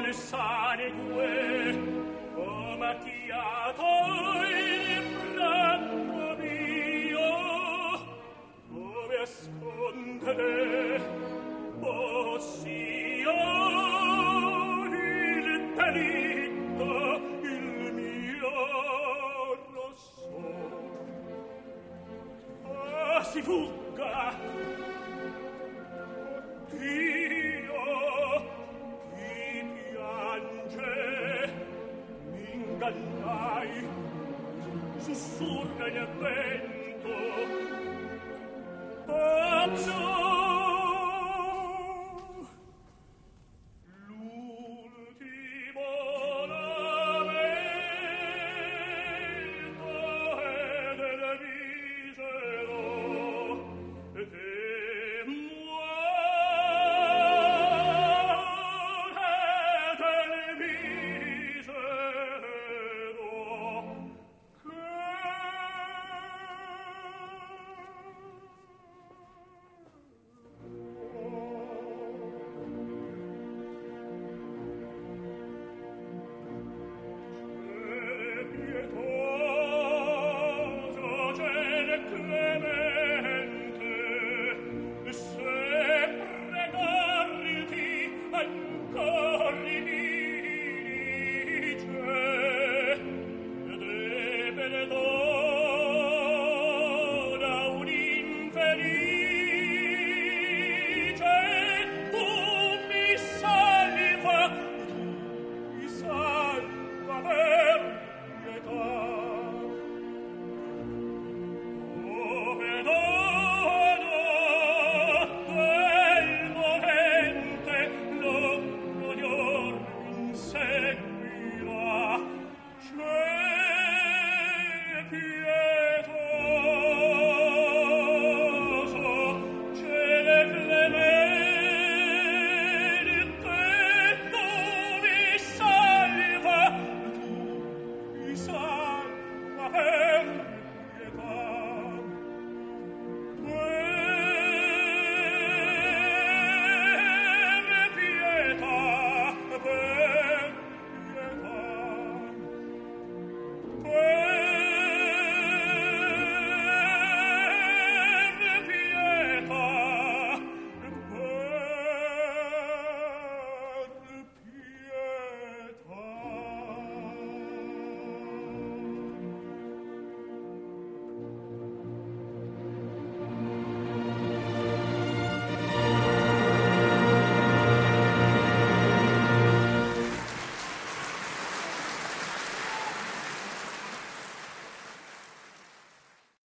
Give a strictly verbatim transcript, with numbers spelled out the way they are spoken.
vuol sangue, ho macchiato il pranzo mio, dove ascondere possio il delitto, il mio rosso. Ah, si fugga! Dio, chi piange, m'ingannai, sussurra il vento. Oh no! L'ultimo lamento è del misero, e che muore del misero, che so